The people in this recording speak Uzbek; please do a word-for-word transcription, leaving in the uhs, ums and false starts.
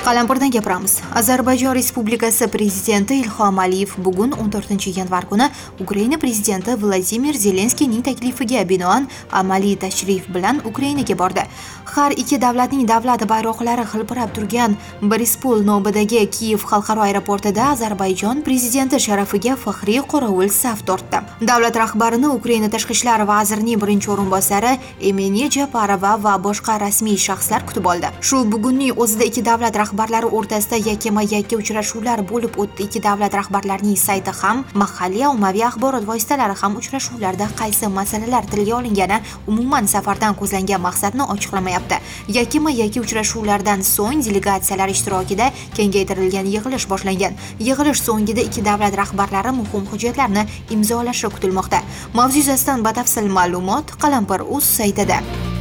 Qalampirdan gapiramiz. Ozarbayjon Respublikasi prezidenti Ilhom Aliyev bugun o'n to'rtinchi yanvar kuni Ukraina prezidenti Vladimir Zelenskiyning taklifiga binoan amaliy tashrif bilan Ukrainaga bordi. Har ikki davlatning davlat bayroqlari hilpirab turgan Borispol nomidagi Kiyev xalqaro aeroportida Ozarbayjon prezidenti sharafiga faxriy qorovul saf tortdi. Davlat rahbarini Ukraina tashqi ishlar vazirining birinchi o'rinbosari Emeniya Japarova va boshqa rasmiy shaxslar kutib oldi. Shu bugunning o'zida ikki davlat rahbarlari o'rtasida yakkama-yakka uchrashuvlar bo'lib o'tdi. Ikki davlat rahbarlarining sayti ham, mahalliy ommaviy axborot vositalari ham uchrashuvlarda qaysi masalalar tilga olingani umuman safardan ko'zlangan maqsadni ochiqlamayapti. Yakkama-yakka uchrashuvlardan so'ng delegatsiyalar ishtirokida kengaytirilgan yig'ilish boshlangan. Yig'ilish so'ngida ikki davlat rahbarlari muhim hujjatlarni imzolashi kutilmoqda. Mavzu yuzasidan batafsil ma'lumot Qalampir.uz saytida.